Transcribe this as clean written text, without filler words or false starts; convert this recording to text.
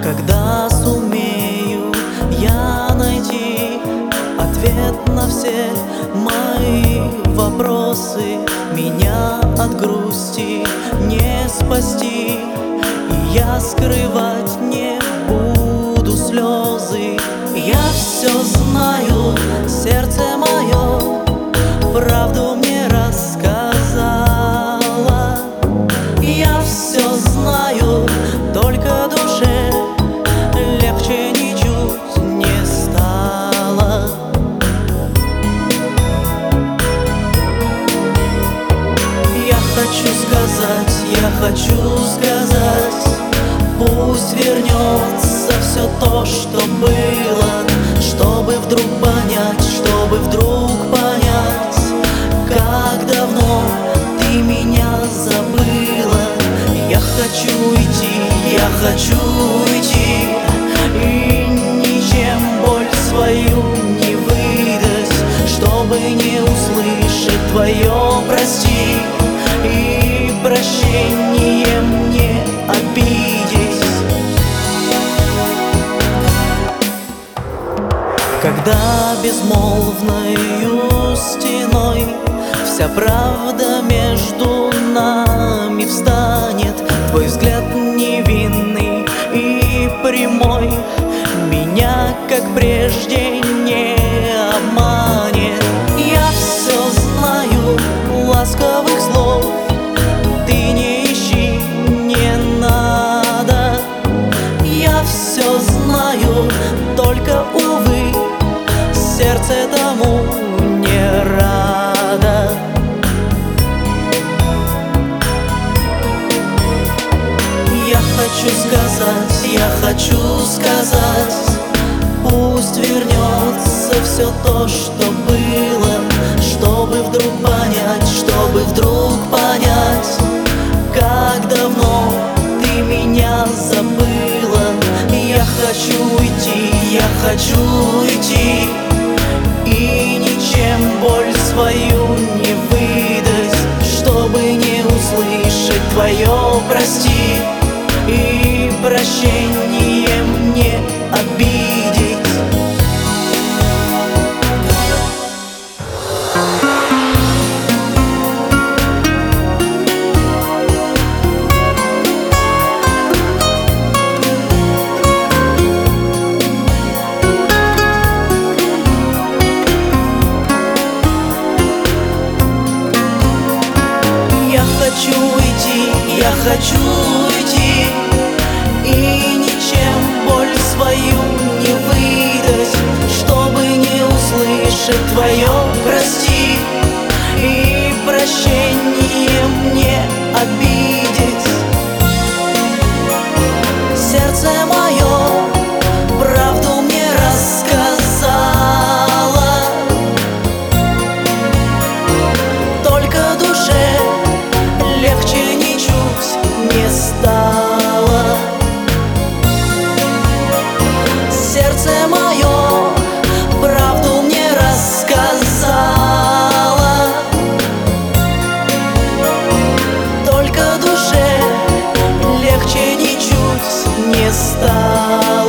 Когда сумею я найти ответ на все мои вопросы, меня от грусти не спасти, и я скрывать не буду слезы. Я все знаю, сердце мое правду мне рассказала. Я все знаю, только душе легче ничуть не стало. Я хочу сказать, пусть вернется все то, что было, чтобы вдруг понять, как давно ты меня забыла. Я хочу уйти и ничем боль свою не выдать, чтобы не услышать твое прости и прощение мне обидеть. Когда безмолвною стеной вся правда между нами встанет, твой взгляд невинный и прямой меня, как прежде, не обманет. Я все знаю, ласковых слов ты не ищи, не надо. Я все знаю, только, увы, сердце тому не радо. Я хочу сказать, пусть вернется все то, что было, чтобы вдруг понять, как давно ты меня забыла. Я хочу уйти и ничем боль свою не выдать, чтобы не услышать твое прости и прощение мне обидеть. Я хочу уйти и ничем боль свою не выдать, чтобы не услышать твое прости и прощение мне обидеть. Сердце мое правду мне рассказала, только душе легче ничуть не стало. Сердце мое правду мне рассказала, только душе легче ничуть не стало.